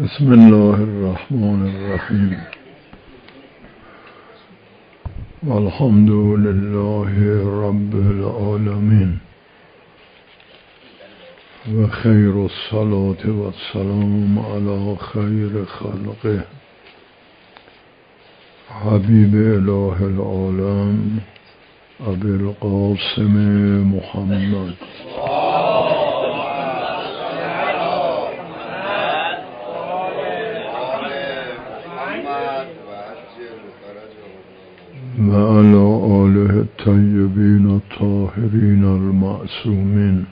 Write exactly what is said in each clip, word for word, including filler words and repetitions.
بسم الله الرحمن الرحیم والحمد لله رب العالمین و خیر الصلاة و السلام علی خیر خلقه حبیب اله العالم ابی القاسم محمد و علی آله الطیبین الطاهرین المعصومین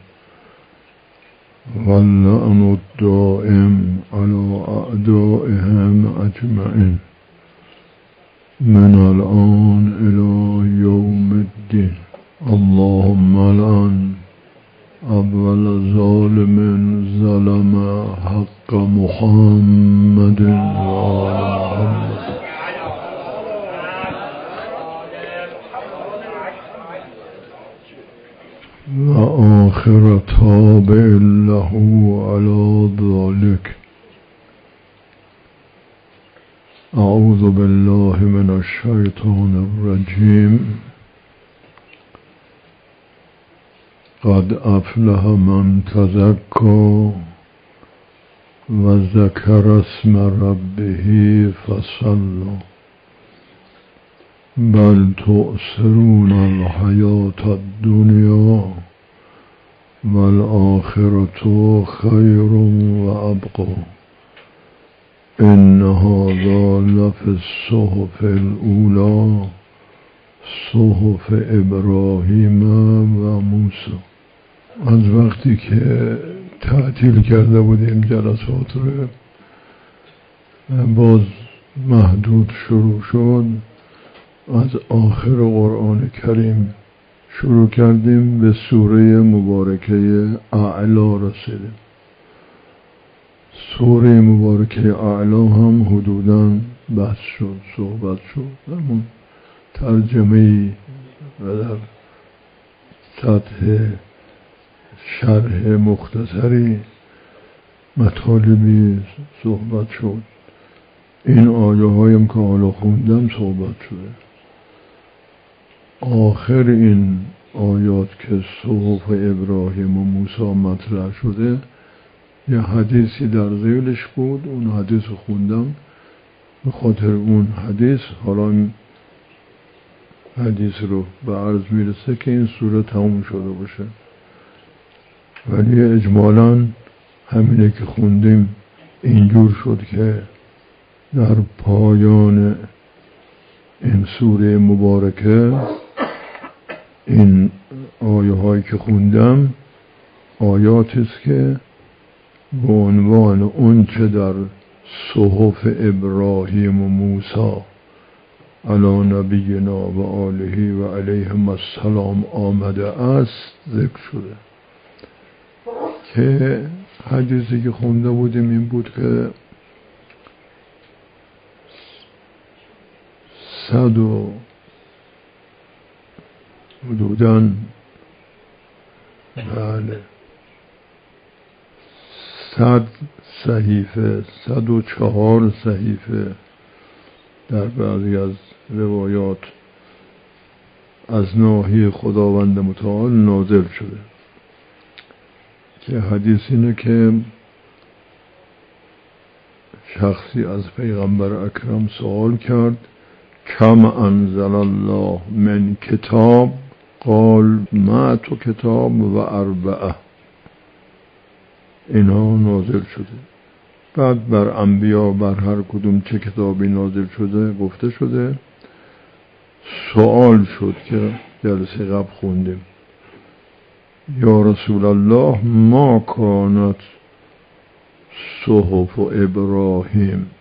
واللعن الدائم علی اعدائهم اجمعین من الآن الی یوم الدین. اللهم لعن اول ظالم ظلم حق محمد و آل محمد و آخر تابع له علی ذلك. اعوذ بالله من الشیطان الرجیم. قد افلح من تزکی و ذکر اسم ربه فصلی بل تؤثرون الحیاة الدنیا والآخرة خیر و ابقی ان هذا لفی الصحف الاولی صحف ابراهیم و موسی. از وقتی که تعطیل کرده بودیم جلسات رو باز محدود شروع شد. از آخر قرآن کریم شروع کردیم به سوره مبارکه اعلا رسیدیم. سوره مبارکه اعلا هم حدوداً بحث شد صحبت شد، همون ترجمه‌ای و در سطح شرح مختصری مطالبی صحبت شد. این آیه هایم که حالا خوندم صحبت شده. آخر این آیات که صحف ابراهیم و موسی مطرح شده یه حدیثی در ذیلش بود، اون حدیث رو خوندم. به خاطر اون حدیث حالا این حدیث رو به عرض میرسه که این سوره تموم شده باشه، ولی اجمالاً همینه که خوندیم اینجور شد که در پایان این سوره مبارکه این آیه هایی که خوندم آیاتی است که به عنوان اون چه در صحف ابراهیم و موسی علی نبینا و آله و علیهم السلام آمده است ذکر شده. که حدیثی که خونده بودیم این بود که صد و حدوداً بله صد صحیفه صد و چهار صحیفه در بعضی از روایات از ناحیه خداوند متعال نازل شده. که حدیث اینه که شخصی از پیغمبر اکرم سوال کرد کم انزل الله من کتاب قال ما تو کتاب و اربعه. اینا نازل شده. بعد بر انبیا بر هر کدوم چه کتابی نازل شده گفته شده. سوال شد که جلسه قبل خوندیم یا رسول الله ما کانت صحف ابراهیم،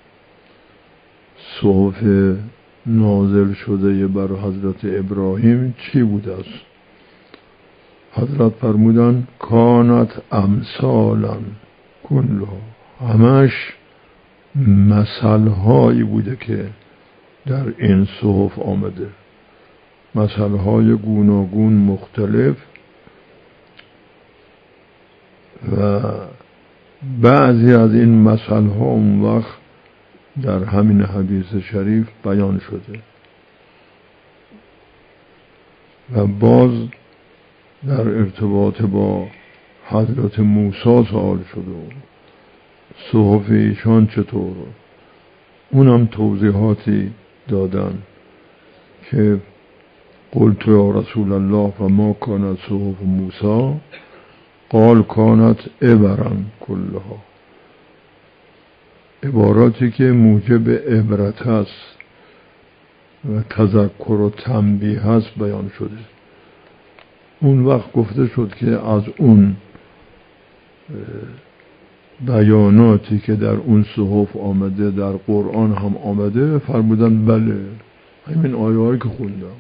صحف نازل شده بر حضرت ابراهیم چی بوده است؟ حضرت فرمودن کانت امثالا کلها، همش مثلهایی بوده که در این صحف آمده، مثلهای گوناگون مختلف و بعضی از این مسئله ها اون وقت در همین حدیث شریف بیان شده و باز در ارتباط با حضرت موسی سوال شده و صحف ایشان چطور، اونم توضیحاتی دادن که قلت یا رسول الله و ما کانت صحف موسی قال کانت عبرا کلها، عباراتی که موجب عبرت هست و تذکر و تنبیه هست بیان شده. اون وقت گفته شد که از اون بیاناتی که در اون صحف آمده در قرآن هم آمده، فرمودن بله همین آیاتی که خوندم،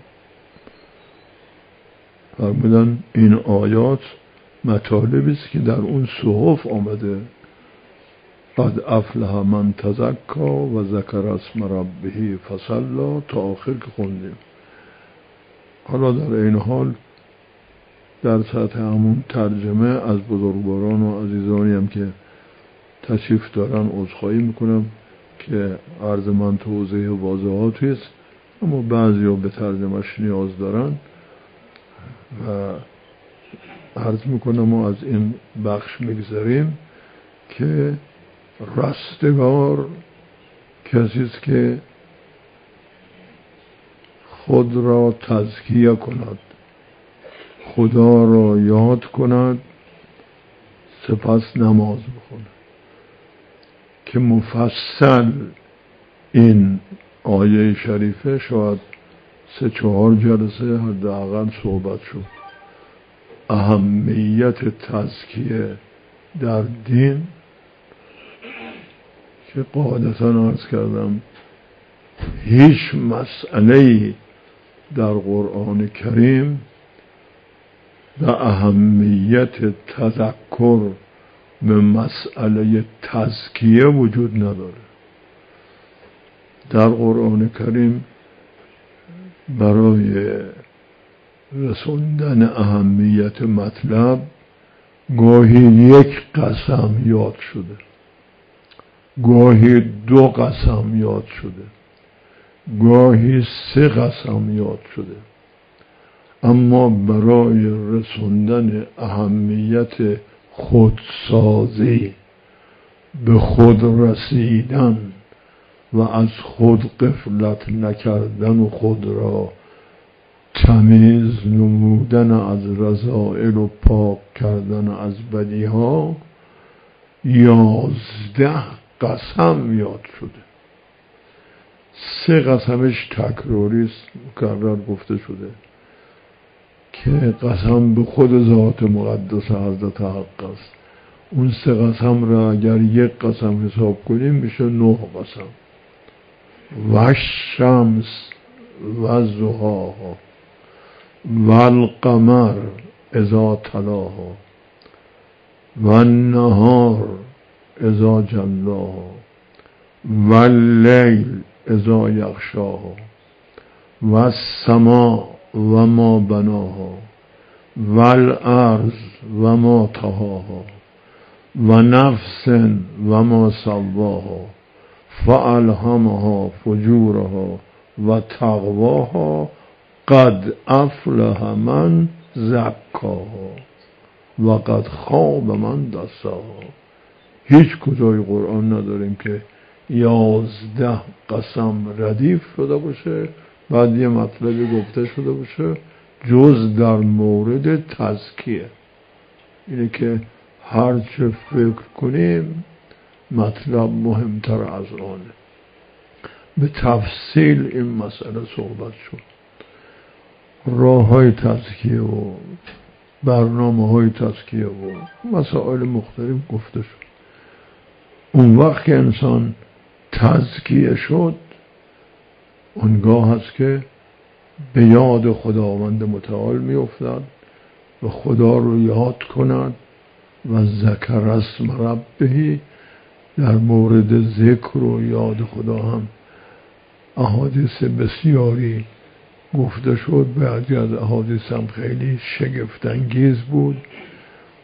فرمودن این آیات مطالبی است که در اون صحف آمده، قد افلح من تزکا و ذکر اسم ربه فصلی تا آخر که خوندیم. حالا در این حال در سطح همون ترجمه از بزرگواران و عزیزانی هم که تشریف دارن عذرخواهی میکنم که عرض من توضیح واضحاتی است، اما بعضی ها به ترجمهش نیاز دارن و عرض میکنم و از این بخش میگذاریم که رستگار کسی است که خود را تزکیه کند، خدا را یاد کند، سپس نماز بخونه. که مفصل این آیه شریفه شاید سه چهار جلسه حداقل صحبت شد. اهمیت تزکیه در دین که قاعدتا عرض کردم هیچ مسئله‌ای در قرآن کریم به اهمیت تذکر به مسئله تزکیه وجود نداره. در قرآن کریم برای رسوندن اهمیت مطلب گاهی یک قسم یاد شده، گاهی دو قسم یاد شده، گاهی سه قسم یاد شده، اما برای رسوندن اهمیت خودسازی، به خود رسیدن و از خود غفلت نکردن و خود را تمیز نمودن از رذائل و پاک کردن از بدیها، یازده قسم یاد شده. سه قسمش تکراری است، مکرر گفته شده که قسم به خود ذات مقدس حضرت حق است. اون سه قسم را اگر یک قسم حساب کنیم میشه نه قسم. و شمس و ضحاها و القمر اذا تلاها و النهار اذا جلاها و اللیل اذا یغشاها و السماء و ما بناها و الارض و ما طحاها و نفس و ما سواها فالهمها فجورها و تقواها قد افلح من زکاها و قد خاب من دساها. هیچ کجای قرآن نداریم که یازده قسم ردیف شده باشه بعد یه مطلبی گفته شده باشه جز در مورد تزکیه. اینه که هر چه فکر کنیم مطلب مهمتر از آنه. به تفصیل این مسئله صحبت شد، راه های تزکیه و برنامه های تزکیه و مسائل مختلف گفته شد. اون وقت که انسان تزکیه شد اونگاه هست که به یاد خداوند متعال می افتد و خدا رو یاد کند و ذکر اسم ربه. در مورد ذکر و یاد خدا هم احادیث بسیاری گفته شد، بعضی از احادیث هم خیلی شگفت انگیز بود.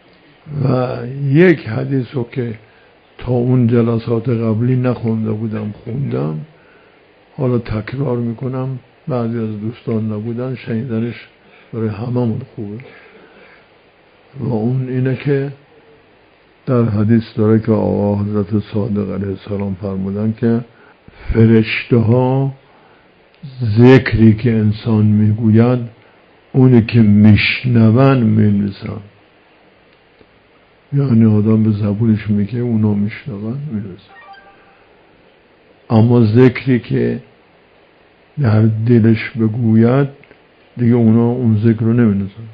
و یک حدیث رو که تا اون جلسات قبلی نخونده بودم خوندم، حالا تکرار میکنم، بعضی از دوستان نبودن شنیدنش برای هممون خوبه. و اون اینه که در حدیث داره که آقا حضرت صادق علیه السلام فرمودن که فرشته ها ذکری که انسان میگوید اونی که میشنون مینویسن، یعنی آدم به زبونش میگه اونا میشنون مینویسن، اما ذکری که در دلش بگوید دیگه اونا اون ذکر رو نمینویسن.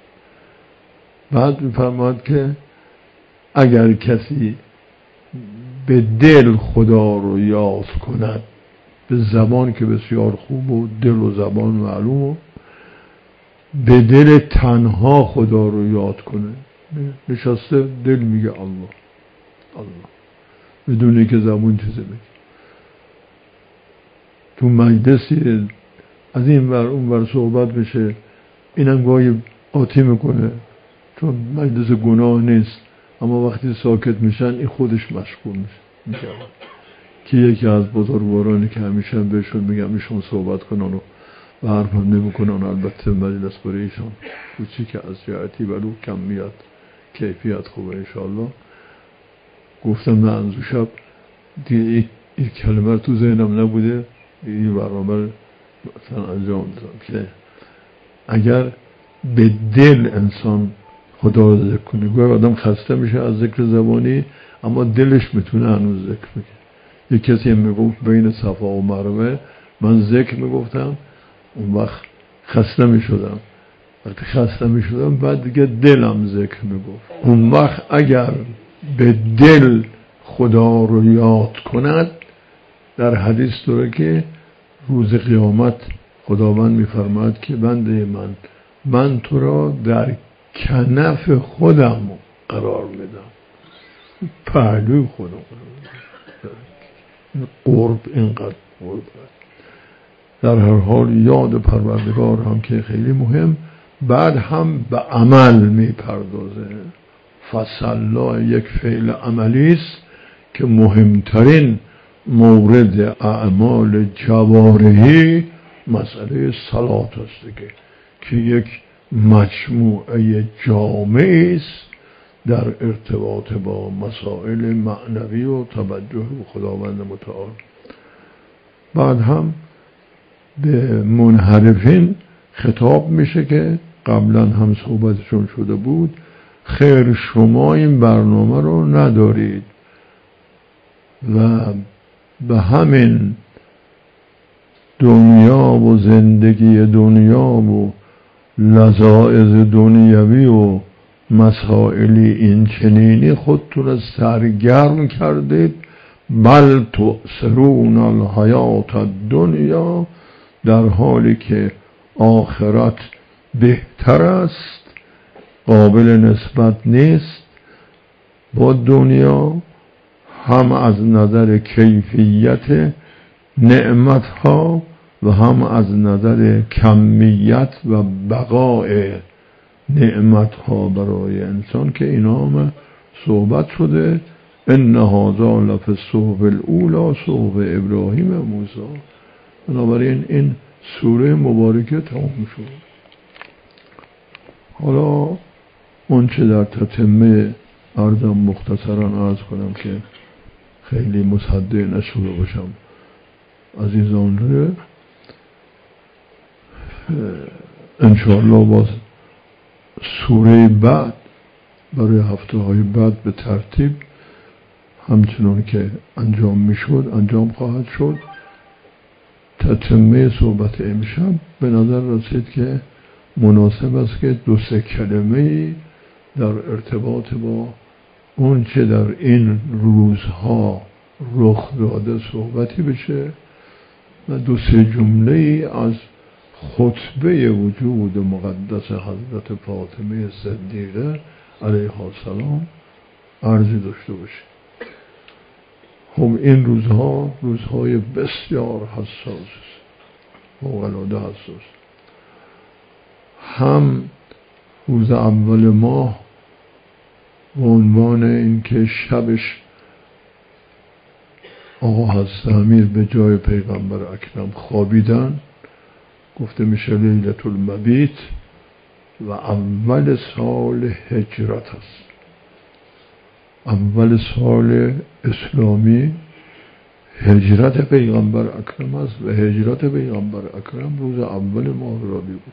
بعد میفرماد که اگر کسی به دل خدا رو یاد کند، به زبان که بسیار خوب و دل و زبان معلوم، به دل تنها خدا رو یاد کنه، نشسته دل میگه الله الله بدون اینکه زبون چیزی بگه. تو مجلسی از این ور اون ور صحبت بشه، اینم گاهی آتی میکنه چون مجلس گناه نیست، اما وقتی ساکت میشن این خودش مشغول میشه که یکی از بزرگوارانی که همیشه بهشون میگم ایشون صحبت کنن و حرف هم نمی کنن، البته مجلس برای ایشان کوچیک از جهتی ولو کمیت کیفیت خوبه انشاءالله. گفتم من انزو شب دیگه این کلمه تو ذهنم نبوده، این برنامه مثلا انجام دادم که اگر به دل انسان خدا رو ذکر کنه، گویا آدم خسته میشه از ذکر زبانی اما دلش میتونه هنوز ذکر بگه. یک کسی میگفت بین صفا و مروه من ذکر میگفتم، اون وقت خسته میشدم، وقتی خسته میشدم بعد دیگه دلم ذکر میگفت. اون وقت اگر به دل خدا رو یاد کند، در حدیث داره که روز قیامت خداوند میفرماید که بنده من من تو را در کنف خودم قرار میدم، پهلوی خودم قرب، اینقدر قرب. در هر حال یاد پروردگار هم که خیلی مهم، بعد هم به عمل میپردازه. فصلا یک فعل عملی است که مهمترین مورد اعمال جوارحی مسئله صلات است دیگه، که یک مجموعه جامعی است در ارتباط با مسائل معنوی و توجه به خداوند متعال. بعد هم به منحرفین خطاب میشه که قبلا هم صحبتشون شده بود، خیر شما این برنامه رو ندارید و به همین دنیا و زندگی دنیا و لذائذ دنیوی و مسائلی این چنینی خودتون را سرگرم کردید. بل تؤثرون الحیات الدنیا، در حالی که آخرت بهتر است، قابل نسبت نیست با دنیا، هم از نظر کیفیت نعمت ها و هم از نظر کمیت و بقای نعمت ها برای انسان که اینا هم صحبت شده. ان هذا لفی الصحف الاولی صحف ابراهیم و موسی. بنابراین این سوره مبارکه تمام شد. حالا اون چه در تتمه عرضم مختصرا عرض کنم که خیلی مصدق نشده باشم عزیزان رو، انشاءالله باز سوره بعد برای هفته های بعد به ترتیب همچنان که انجام می شد انجام خواهد شد. تتمه صحبت امشب به نظر رسید که مناسب است که دو سه کلمه در ارتباط با اون چه در این روزها رخ داده صحبتی بشه و دو سه جمله از خطبه وجود مقدس حضرت فاطمه صدیقه علیها السلام عرضی داشته باشه. خب این روزها روزهای بسیار حساس است، فوق‌العاده حساس. هم روز اول ماه به عنوان اینکه شبش آقا حضرت امیر به جای پیغمبر اکرم خوابیدن، گفته میشه لیلة المبیت و اول سال هجرت است. اول سال اسلامی هجرت پیغمبر اکرم است و هجرت پیغمبر اکرم روز اول ماه ربیع بود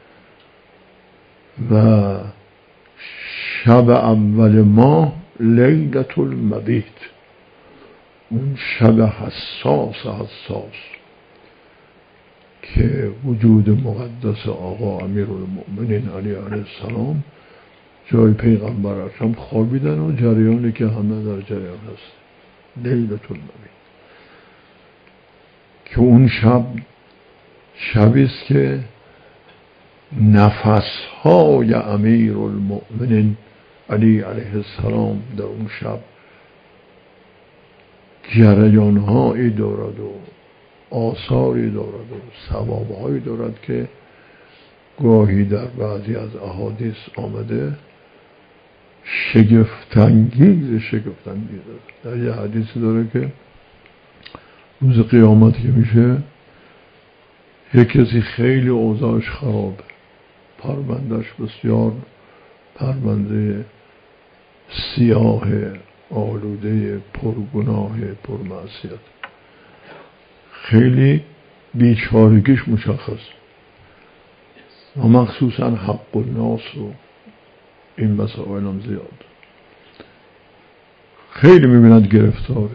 و شب اول ماه لیلة المبیت، اون شب حساس حساس که وجود مقدس آقا امیرالمؤمنین علی علیه السلام جای پیغمبر اکرم خوابیدن و جریانی که همه در جریان هست، لیلة المبیت، که اون شب شبی است که نفسهای امیرالمؤمنین علی علیه السلام در اون شب جریانهایی دارد و آثاری دارد و ثوابهایی دارد که گاهی در بعضی از احادیث آمده شگفت‌انگیز شگفت‌انگیز است. در یه حدیثی داره که روز قیامت که میشه یک کسی خیلی اوضاعش خرابه، پروندهش بسیار پرونده سیاه آلوده پرگناه پرمعصیت، خیلی بیچارگیش مشخص و مخصوصا حق الناس و این مسائل هم زیاد، خیلی میبیند گرفتاره،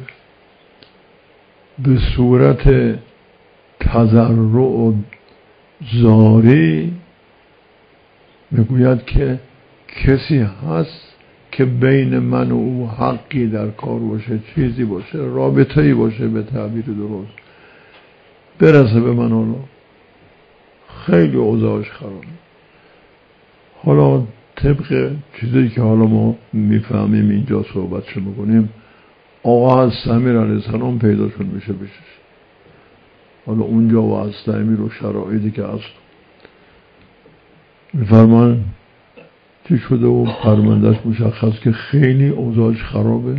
به صورت تضرع و زاری میگوید که کسی هست که بین من و او حقی در کار باشه، چیزی باشه، رابطه‌ای باشه، به تعبیر درست برسه به من. حالا خیلی اوضاعش خرابه. حالا طبق چیزی که حالا ما میفهمیم اینجا صحبتشو میکنیم، آقا از امیر علیه السلام پیداشون میشه بشش. حالا اونجا و از امیر و شرایطی که هست میفرمان چی شده و پروندهش مشخص که خیلی اوضاعش خرابه،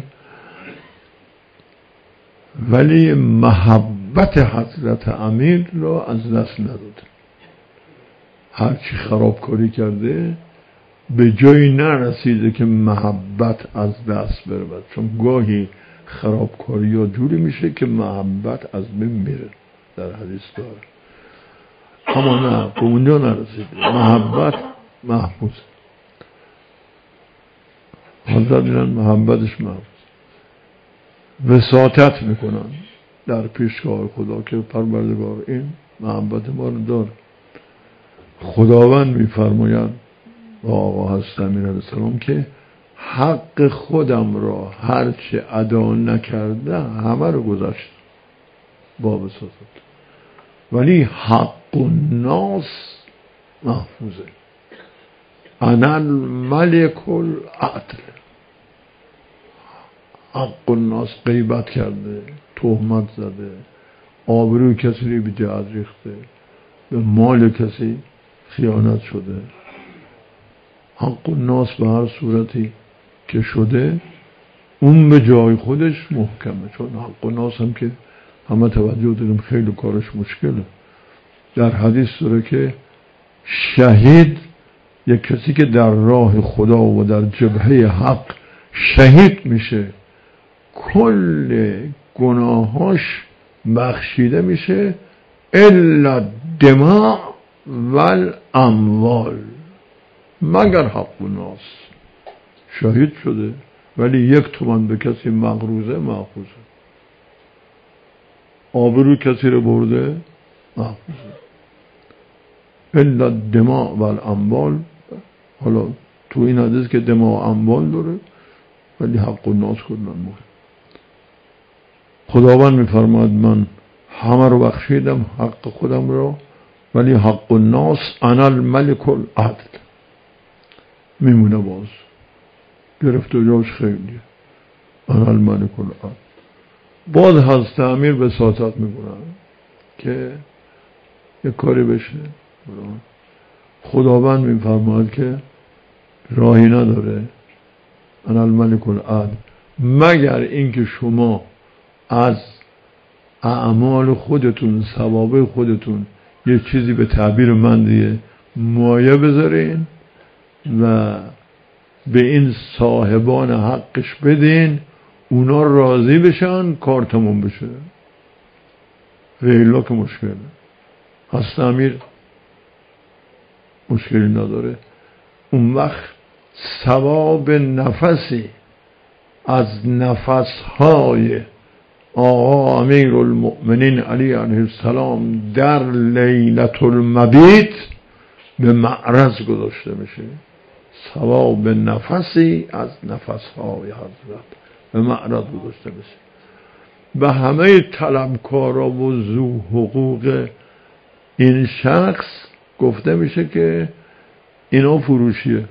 ولی محبت حضرت امیر را از دست نداده. هرچی خرابکاری کرده به جایی نرسیده که محبت از دست برود، چون گاهی خرابکاری ها جوری میشه که محبت از بین میره، در حدیث داره، اما نه، به اونجا نرسیده، محبت محفوظ. حضرت میرن محبتش محفوظ، وساطت میکنن در پیشگاه خدا که پروردگار این محبت ما رو داره. خداوند میفرماید با آقا حضرت امیر علیه السلام که حق خودم را هرچه ادا نکرده همه رو گذاشت با وساطت، ولی حق الناس محفوظه. انا الملک العدل. حق الناس غیبت کرده، تهمت زده، آبروی کسی رو به جهت ریخته، به مال کسی خیانت شده، حق الناس به هر صورتی که شده اون به جای خودش محکمه، چون حق الناس هم که همه توجه داریم خیلی کارش مشکله. در حدیث داره که شهید یک کسی که در راه خدا و در جبهه حق شهید میشه کل گناهاش بخشیده میشه الا دماء والاموال، مگر حق الناس. شهید شده ولی یک تومن به کسی مغروزه محفوظه، آبروی کسی رو برده محفوظه، الا دماء والاموال. حالا تو این حدیث که دماء و اموال داره ولی حق الناس کلن مهم. خداوند میفرماید من همه رو بخشیدم حق خودم رو، ولی حق الناس انا الملک العدل میمونه، باز گرفت و جاش خیلیه، انا الملک العدل. باز حضرت امیر به وساطت میکنن که یک کاری بشه. خداوند میفرماید که راهی نداره انا الملک العدل، مگر اینکه شما از اعمال خودتون، ثواب خودتون یه چیزی به تعبیر من دیگه مایه بذارین و به این صاحبان حقش بدین، اونا راضی بشن، کار تموم بشه. غیلا که مشکله. هست امیر مشکلی نداره. اون وقت ثواب نفسی از نفسهای آقا امیر المؤمنین علی علیه السلام در لیلة المبیت به معرض گذاشته میشه. ثواب نفسی از نفسهای حضرت به معرض گذاشته میشه. به همه طلبکارا و ذو حقوق این شخص گفته میشه که اینا فروشیه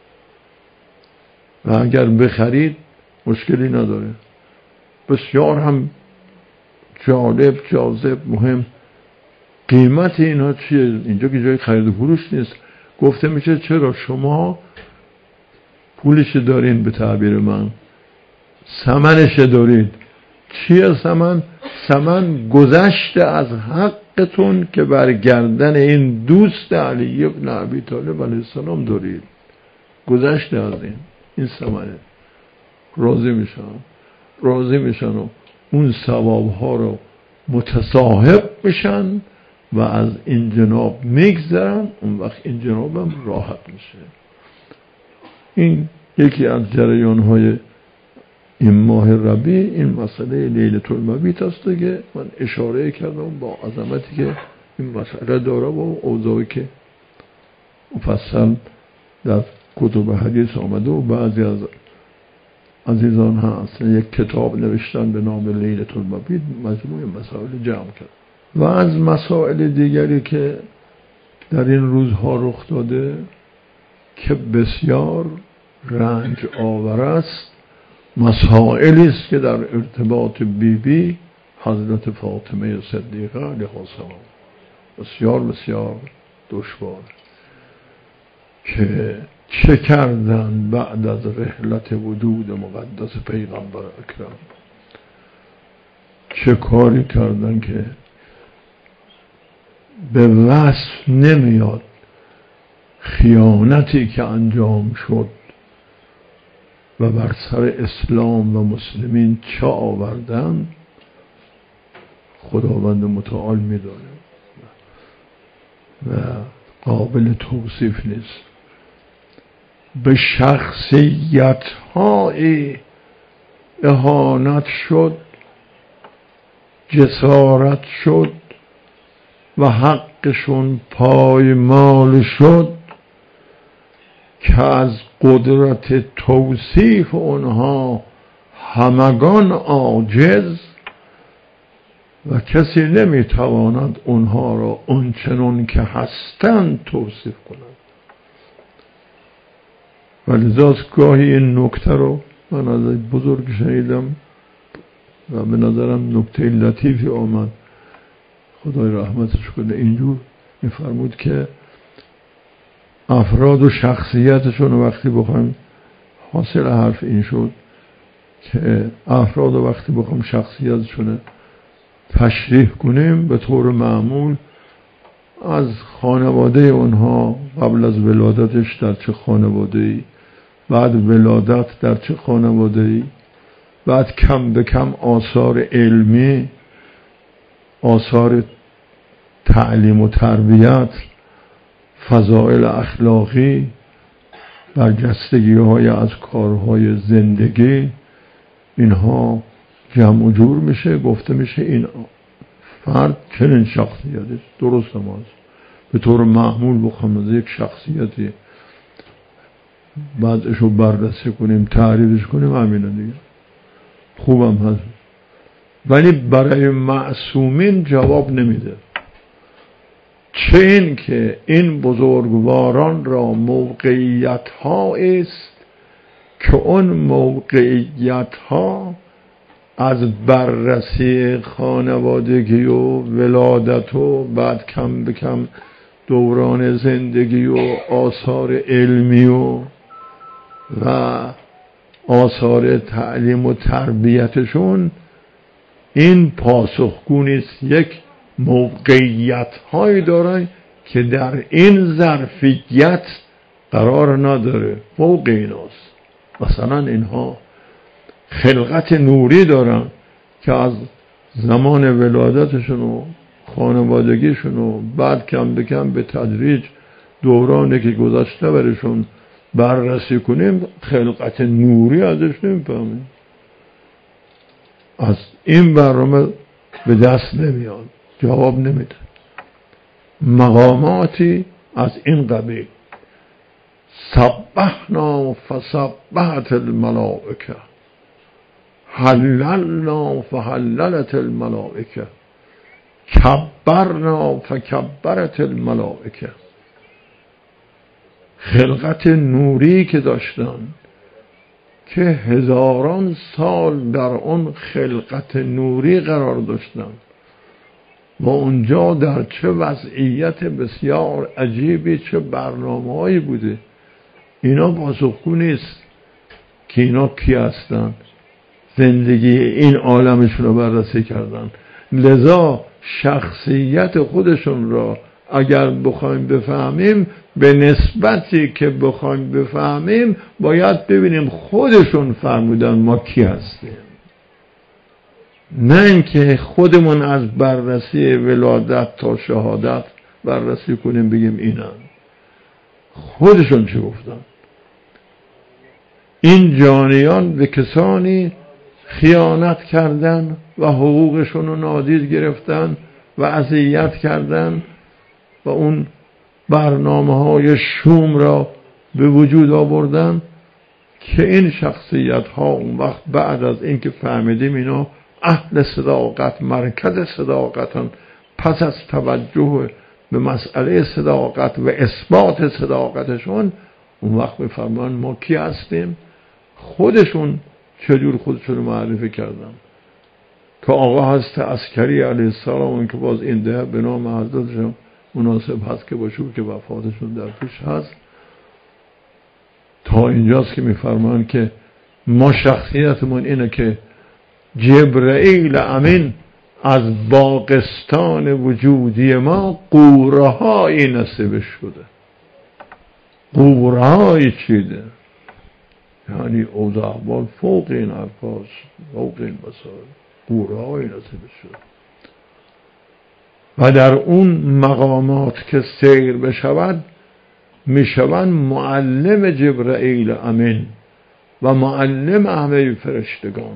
و اگر بخرید مشکلی نداره. بسیار هم جالب، جاذب، مهم. قیمت اینا چیه؟ اینجا که جای خرید و فروش نیست. گفته میشه چرا شما پولش دارین، به تعبیر من ثمنش دارید. چیه ثمن؟ ثمن گذشته از حقتون که بر گردن این دوست علی ابن ابی طالب علیه السلام دارید. گذشته از این این ثمنه. راضی میشن راضی میشن و اون ثواب ها رو متصاحب میشن و از این جناب میگذرن. اون وقت این جناب هم راحت میشه. این یکی از جریان های این ماه ربیع این مسئله لیلة المبیت است که من اشاره کردم با عظمتی که این مسئله داره و اوضاعی که مفصل در کتب حدیث آمده و بعضی از عزیزان ها اصلا یک کتاب نوشتن به نام لیلة المبیت، مجموع مسائل جمع کرد. و از مسائل دیگری که در این روزها رخ داده که بسیار رنج آور است، مسائلی است که در ارتباط بی بی حضرت فاطمه صدیقه علیها السلام بسیار بسیار دشوار که چه کردن بعد از رحلت وجود مقدس پیغمبر اکرم، چه کاری کردن که به وصف نمیاد. خیانتی که انجام شد و بر سر اسلام و مسلمین چه آوردن خداوند متعال میدونه و قابل توصیف نیست. به شخصیت های اهانت شد، جسارت شد و حقشون پایمال شد که از قدرت توصیف اونها همگان عاجز و کسی نمیتواند اونها را اونچنان که هستند توصیف کند. ولذاست گاهی این نکته رو من از بزرگ شنیدم و به نظرم نکته لطیفی آمد، خدای رحمتش کنه. اینجور میفرمود که افراد و شخصیتشون وقتی بخوایم، حاصل حرف این شد که افراد وقتی بخوایم شخصیتشون تشریح کنیم، به طور معمول از خانواده اونها قبل از ولادتش در چه خانواده‌ای، بعد ولادت در چه خانواده‌ای، بعد کم به کم آثار علمی، آثار تعلیم و تربیت، فضائل اخلاقی، برجستگی های از کارهای زندگی، اینها جمع و جور میشه. گفته میشه این فرد چنین شخصیتی درست هم هست. به طور معمول بخوام از یک شخصیتی بعدش رو بررسی کنیم، تعریفش کنیم، همینه دیگه، خوبم هست. ولی برای معصومین جواب نمیده. چه این که این بزرگواران را موقعیت ها است که اون موقعیت ها از بررسی خانوادگی و ولادت و بعد کم به کم دوران زندگی و آثار علمی و و آثار تعلیم و تربیتشون این پاسخگو نیست. یک موقعیت هایی دارن که در این ظرفیت قرار نداره، فوق ایناست. مثلا اینها خلقت نوری دارن که از زمان ولادتشون و خانوادگیشون و بعد کم به کم به تدریج دورانی که گذشته برشون بررسی کنیم، خلقت نوری ازش نمیفهمیم. از این برنامه به دست نمیاد، جواب نمیده. مقاماتی از این قبیل سبحنا فسبحت الملائکه، حللنا فحللت الملائکه، کبرنا فکبرت الملائکه. خلقت نوری که داشتن که هزاران سال در اون خلقت نوری قرار داشتن و اونجا در چه وضعیت بسیار عجیبی، چه برنامه‌هایی بوده. اینا پاسخگو نیست که اینا کی هستن، زندگی این عالمشون رو بررسی کردن. لذا شخصیت خودشون را اگر بخوایم بفهمیم، به نسبتی که بخوایم بفهمیم باید ببینیم خودشون فرمودن ما کی هستیم، نه اینکه خودمون از بررسی ولادت تا شهادت بررسی کنیم بگیم اینن. خودشون چه گفتن؟ این جانیان به کسانی خیانت کردن و حقوقشون رو نادید گرفتن و اذیت کردن و اون برنامه های شوم را به وجود آوردن که این شخصیت ها اون وقت بعد از اینکه فهمیدیم اینا اهل صداقت، مرکز صداقتن، پس از توجه به مسئله صداقت و اثبات صداقتشون، اون وقت میفرمان ما کی هستیم. خودشون چجور خودشون رو معرفی کردن که آقا هست عسکری علیه السلام که باز این ده به نام حضرتشون مناسب هست که باشه که وفاتشون در پیش هست. تا اینجاست که میفرمان که ما شخصیتمون اینه که جبرائیل امین از باغستان وجودی ما قوره هایی نصیب شده. قوره هایی چیده، یعنی اوضاع احوال فوق این الفاظ، فوق این مسائل، قوره هایی نصیب شده. و در اون مقامات که سیر بشود میشوند معلم جبرائیل امین و معلم همه فرشتگان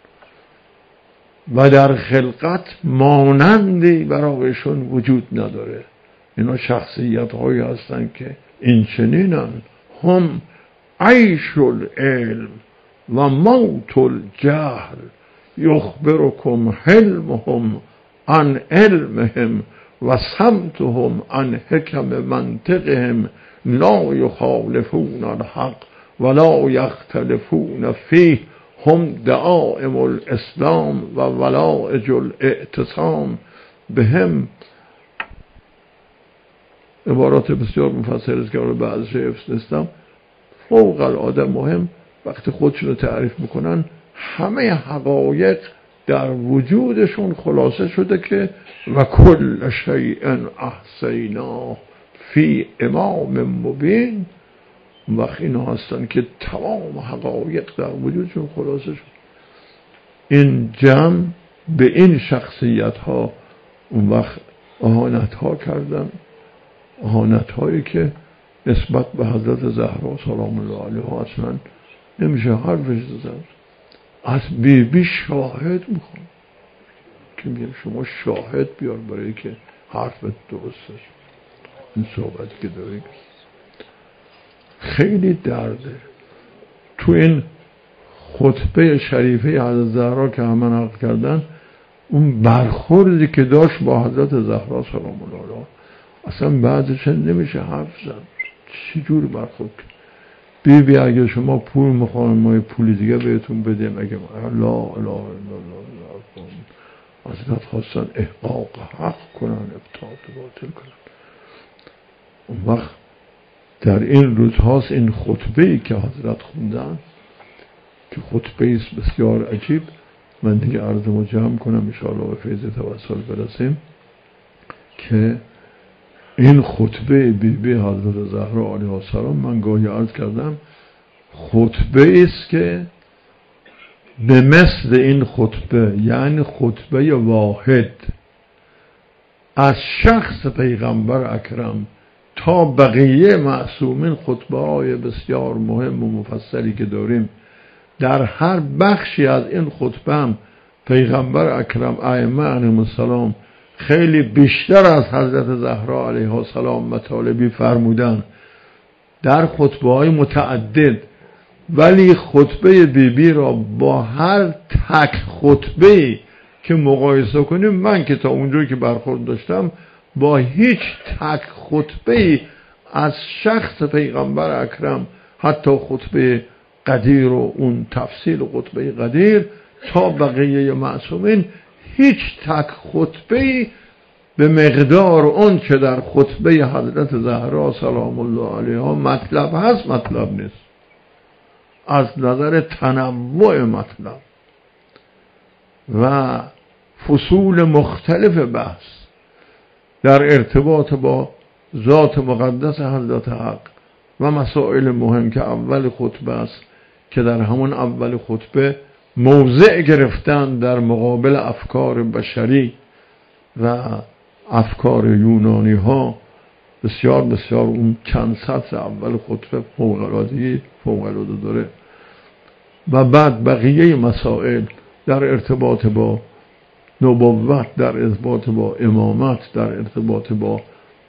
و در خلقت مانندی برایشون وجود نداره. اینا شخصیت هایی هستن که این چنینن. هم عیش العلم و موت الجهل، یخبرکم حلمهم عن علمهم و سمتهم عن حکم منطقهم، لا یخالفون الحق ولا یختلفون فیه، هم دعائم الاسلام و ولائج الاعتصام بهم. عبارات بسیار مفصل است که رو بعضش حفظ نیستم. فوق العاده مهم. وقتی خودشون رو تعریف میکنن همه حقایق در وجودشون خلاصه شده که و کل شیء احصیناه فی امام مبین. وقتی اینا هستن که تمام حقایق در وجودشون خلاصه شد. این جمع به این شخصیت ها اون وقت اهانت ها کردن، اهانت هایی که نسبت به حضرت زهرا سلام الله علیها اصلا نمیشه حرفش زد. از بی بی شاهد میخوام که میگه شما شاهد بیار برای که حرفت درسته. این صحبتی که داری خیلی درده. تو این خطبه شریفه حضرت زهرا که همه نقل کردن، اون برخوردی که داشت با حضرت زهرا سلام الله علیها اصلا بعدش نمیشه حرف زد. چی جور برخورد؟ بی بی اگه شما پول میخواین ما پول دیگه بهتون بدیم، اگه لا اله الا الله، حضرت خواستن احقاق حق کنن، ابطاعت باطل کنن. اون وقت در این روزهاست این خطبه‌ای که حضرت خوندن که خطبه است بسیار عجیب. من دیگه عرضمو جمع کنم انشاءالله به فیض توسل برسیم که این خطبه بی بی حضرت زهرا علیها السلام، من گاهی عرض کردم خطبه است که به مثل این خطبه، یعنی خطبه واحد از شخص پیغمبر اکرم تا بقیه معصومین، خطبه های بسیار مهم و مفصلی که داریم، در هر بخشی از این خطبه هم پیغمبر اکرم ائمه علیهم السلام خیلی بیشتر از حضرت زهرا علیها السلام مطالبی فرمودن در خطبه های متعدد. ولی خطبه بی بی را با هر تک خطبه که مقایسه کنیم، من که تا اونجایی که برخورد داشتم با هیچ تک خطبه از شخص پیغمبر اکرم، حتی خطبه قدیر و اون تفصیل خطبه قدیر تا بقیه معصومین، هیچ تک خطبه به مقدار اون که در خطبه حضرت زهرا سلام الله علیها مطلب هست مطلب نیست، از نظر تنوع مطلب و فصول مختلف بحث در ارتباط با ذات مقدس حضرت حق و مسائل مهم که اول خطبه است، که در همون اول خطبه موضع گرفتن در مقابل افکار بشری و افکار یونانی ها. بسیار بسیار اون چند سطر اول خطبه فوق‌العاده‌ای فوق‌العاده داره. و بعد بقیه مسائل در ارتباط با نبوت، در ارتباط با امامت، در ارتباط با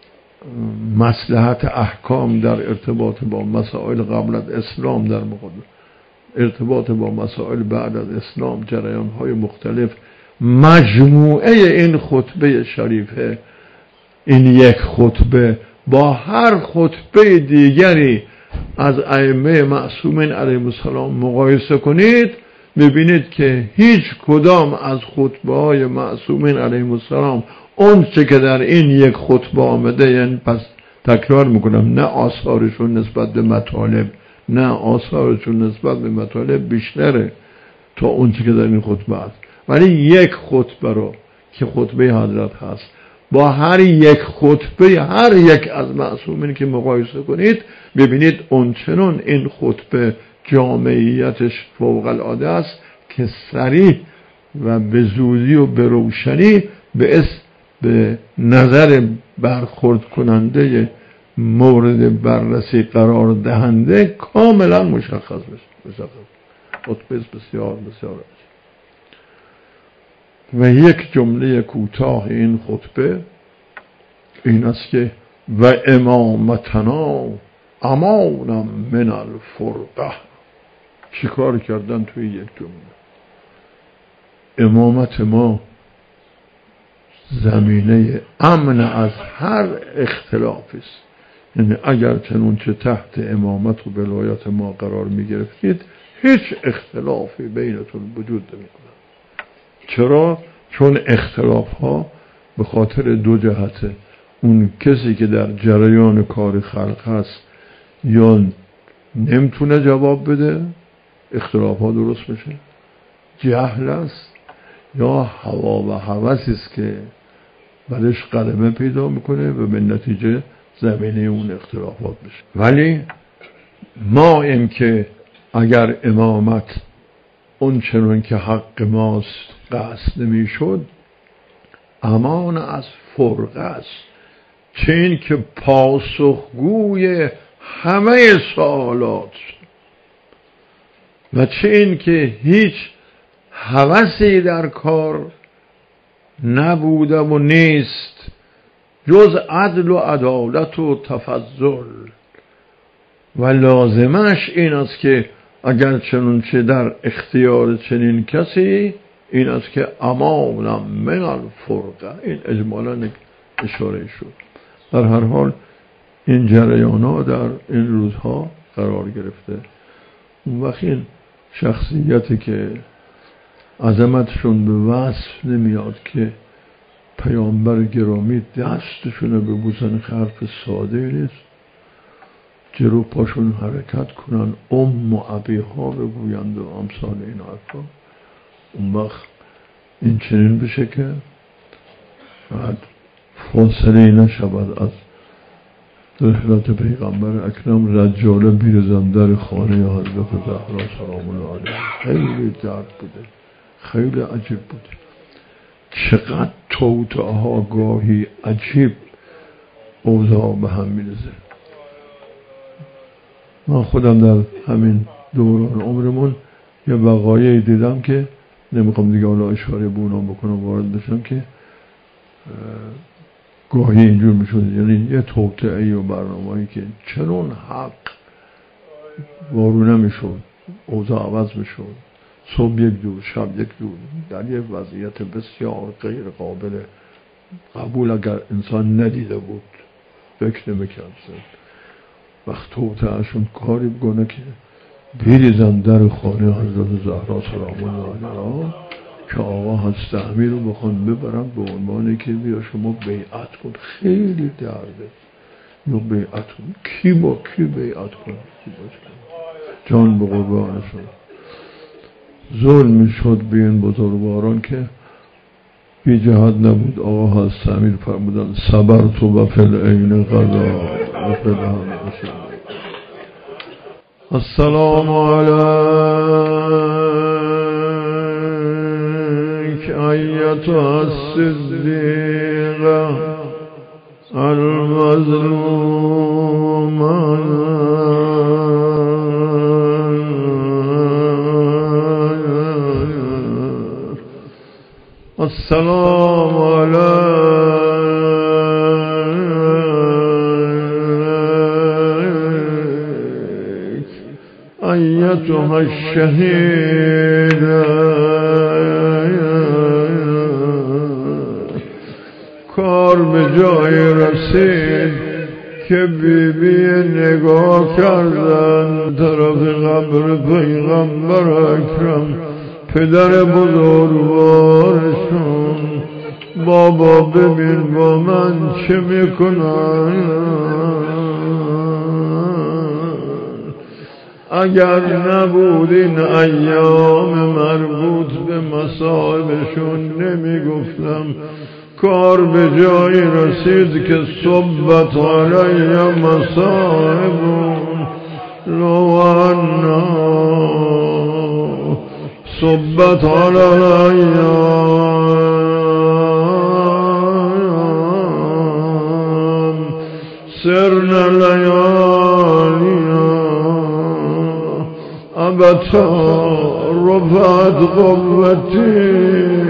مصلحت احکام، در ارتباط با مسائل قبل از اسلام، در مقابل ارتباط با مسائل بعد از اسلام، جریان‌های مختلف. مجموعه این خطبه شریفه، این یک خطبه با هر خطبه دیگری از ائمه معصومین علیهم السلام مقایسه کنید، میبینید که هیچ کدام از خطبه های معصومین علیهم السلام اون چه که در این یک خطبه آمده، یعنی پس تکرار میکنم، نه آثارشون نسبت به مطالب، نه آثارشون نسبت به مطالب بیشتره تا اون چه که در این خطبه هست، ولی یک خطبه رو که خطبه حضرت هست با هر یک خطبه هر یک از معصومین که مقایسه کنید، ببینید اونچنان این خطبه جامعیتش فوق العاده است که صریح و به زودی و به روشنی به اس به نظر برخورد کننده مورد بررسی قرار دهنده کاملا مشخص بشه. خطبه بسیار بسیار است. و یک جمله کوتاه این خطبه این است که و امامتنا امانم من الفرقه. چیکار کردن توی یک جمله؟ امامت ما زمینه امن از هر اختلافی است. یعنی اگر چنانچه تحت امامت و ولایت ما قرار می گرفتید، هیچ اختلافی بینتون وجود نمی کنه. چرا؟ چون اختلاف ها به خاطر دو جهته. اون کسی که در جریان کار خلق هست یا نمیتونه جواب بده، اختلاف ها درست میشه، جهل است، یا هوا و هوسی است که بعدش غلبه پیدا میکنه و به نتیجه زمینه اون اختلافات میشه. ولی ما این که اگر امامت اون چنون که حق ماست قصد نمیشد، امان از فرقه است، چه این که پاسخگوی همه سوالات و چه این که هیچ هوسی در کار نبوده و نیست جز عدل و عدالت و تفضل، و لازمش این است که اگر چنانچه در اختیار چنین کسی این است که امانم من الفرقه. این اجمالا اشاره شد. در هر حال این جریان ها در این روزها قرار گرفته. اون وقت این شخصیتی که عظمتشون به وصف نمیاد که پیامبر گرامی دستشون رو ببوسن، حرف ساده نیست. جلو پاشون حرکت کنن، ام و ابی ها بگویند و امثال این حرفا. اون وقت این چنین بشه که بعد فاصله نشود از رحلت پیغمبر اکرم. رجاله بیرزن در خانه حضرت زهرا سلام الله علیها. خیلی درد بوده، خیلی عجیب بوده. چقدر توطئه‌ها گاهی عجیب اوضاع به هم میرزه. من خودم در همین دوران عمرمون یه وقایعی دیدم که نمیخوام دیگه حالا اشاره به اونا بکنم، وارد بشم، که گاهی اینجور میشد، یعنی یه توطئه‌ای و برنامه‌ای که چنون حق وارو نمیشد، اوضاع عوض میشد، صبح یک جور شب یک جور، در یک وضعیت بسیار غیر قابل قبول اگر انسان ندیده بود فکر نمیکرد. وقت توطئه‌شون کاری بکنه که بریزن در خانه حضرت زهرا سلام الله علیها که آقا هست امیر رو بخوان ببرن به عنوانی که بیا شما بیعت کن. خیلی درده یا بیعت کن، کی با کی بیعت کن، جان به قربانشون. ظلم شد به این بزرگواران که بی جهت نبود. آقا هست امیر فرمودن صبر تو و فل عین قضا و فل هم بشن. السلام علیک ایتها الصدیقه المظلومه السلام علیک ایتها الشهیده. کار به جای رسید که بی بی نگاه کردن طرف قبر پیغمبر اکرم، پدر بزرگوارشون. بابا ببین با من چه میکنن، اگر نبود این ایام مربوط به مصائبشون نمیگفتم. کار به جایی رسید که صبت علی مصائبون لو انا صبت علی سرنا لیالیا ابتا رفعت قوتی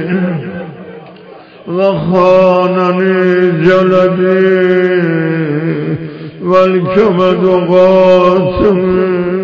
و خاننی جلدی والکبد قاتمی